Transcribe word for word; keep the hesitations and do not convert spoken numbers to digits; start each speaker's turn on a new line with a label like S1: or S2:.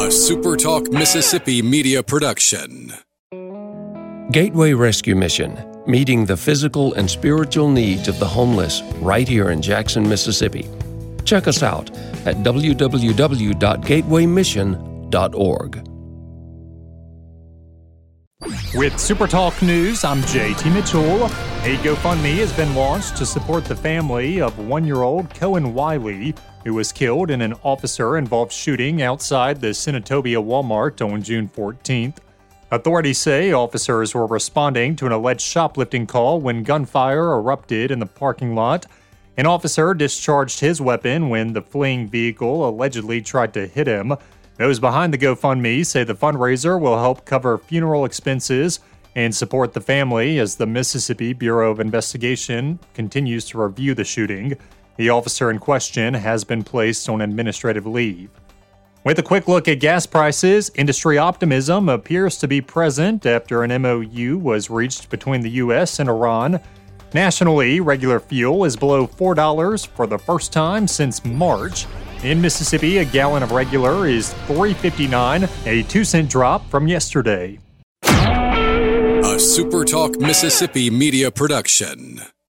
S1: SuperTalk Mississippi media production.
S2: Gateway Rescue Mission, meeting the physical and spiritual needs of the homeless right here in Jackson, Mississippi. Check us out at w w w dot gateway mission dot org.
S3: With SuperTalk News, I'm J T Mitchell. A GoFundMe has been launched to support the family of one-year-old Cohen Wiley, who was killed in an officer-involved shooting outside the Senatobia Walmart on June fourteenth. Authorities say officers were responding to an alleged shoplifting call when gunfire erupted in the parking lot. An officer discharged his weapon when the fleeing vehicle allegedly tried to hit him. Those behind the GoFundMe say the fundraiser will help cover funeral expenses and support the family as the Mississippi Bureau of Investigation continues to review the shooting. The officer in question has been placed on administrative leave. With a quick look at gas prices, industry optimism appears to be present after an M O U was reached between the U S and Iran. Nationally, regular fuel is below four dollars for the first time since March. In Mississippi, a gallon of regular is three dollars and fifty-nine cents, a two cent drop from yesterday.
S1: A SuperTalk Mississippi media production.